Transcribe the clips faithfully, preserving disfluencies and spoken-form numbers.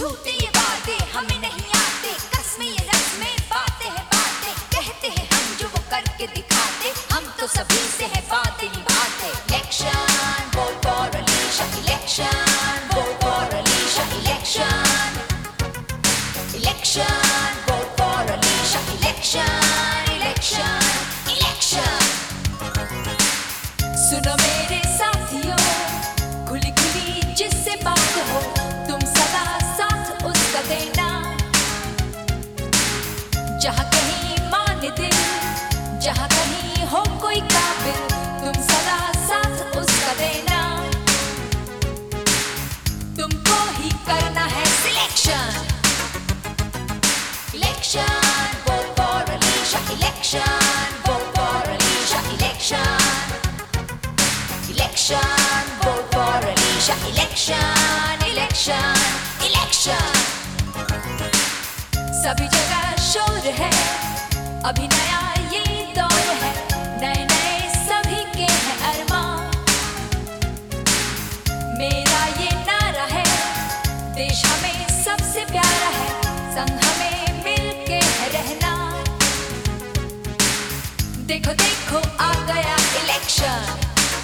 झूठे ये वादे हमें नहीं आते, कसमें ये रस्में, बातें हैं बातें, कहते हैं हम जो वो करके दिखाते, हम तो सभी से है बातें निभाते। Election vote for Alisha, election vote for Alisha, election election vote for Alisha, election election election. सुनो मेरे साथियों, खुली खुली जिससे बात हो, तुम सदा साथ उसका देना, जहाँ कहीं माने दिल, जहाँ कहीं हो कोई काबिल, तुम सदा साथ उसका देना। तुमको ही करना है selection, election vote for Alisha, election vote for Alisha, election election vote for Alisha, election election election. सभी जगह शोर है, अभी नया ये दौर है, नए नए सभी के हैं अरमान। मेरा ये नारा है, देश हमें सबसे प्यारा है, संग हमें मिलके है रहना। देखो देखो आ गया इलेक्शन,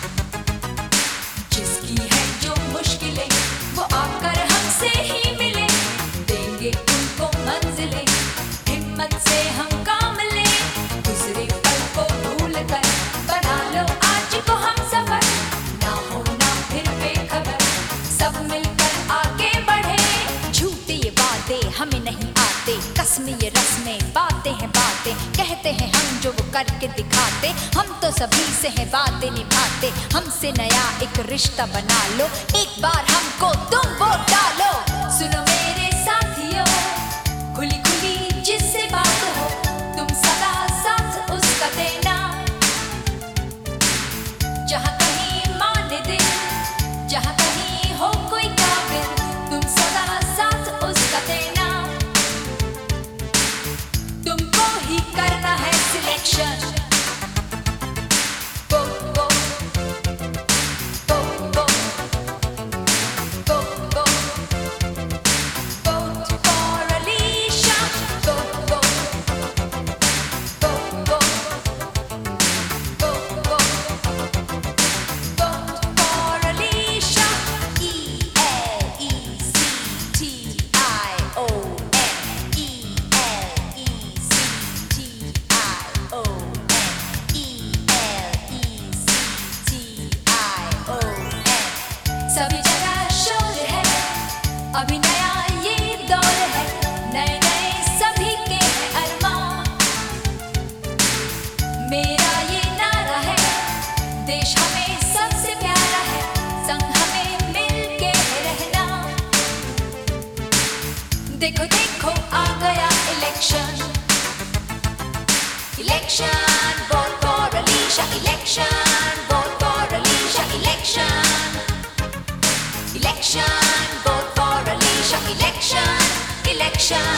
जिसकी है जो मुश्किलें वो आकर हमसे ही मिले, देंगे उनको मंजिलें, हिम्मत से हम काम लें, दूसरे पल को भूल कर बना लो आज को हम सफर, ना हो ना फिर बेखबर, सब मिलकर आगे बढ़े। झूठे ये वादे हमें नहीं आते, कसमें ये रस्में, बातें हैं बातें, कहते हैं हम जो वो करके दिखाते, हम तो सभी से है बातें निभाते। हमसे नया एक रिश्ता बना लो, एक बार हमको तुम वोट डालो। सुनो मेरे साथियों, खुली खुली जिससे बात हो, तुम सदा साथ उसका देना, जहाँ कहीं माने दिल, जहाँ कहीं हो कोई काबिल, तुम सदा साथ उसका देना। तुमको ही करना है सिलेक्शन, सभी जगह शोर है, अभी नया ये दौर है, नए नए सभी के हैं अरमान। मेरा ये नारा है, देश हमें सबसे प्यारा है, संग हमें मिलके रहना। देखो देखो आ गया election, election vote for Alisha, election vote for Alisha, election election vote for Alisha, election election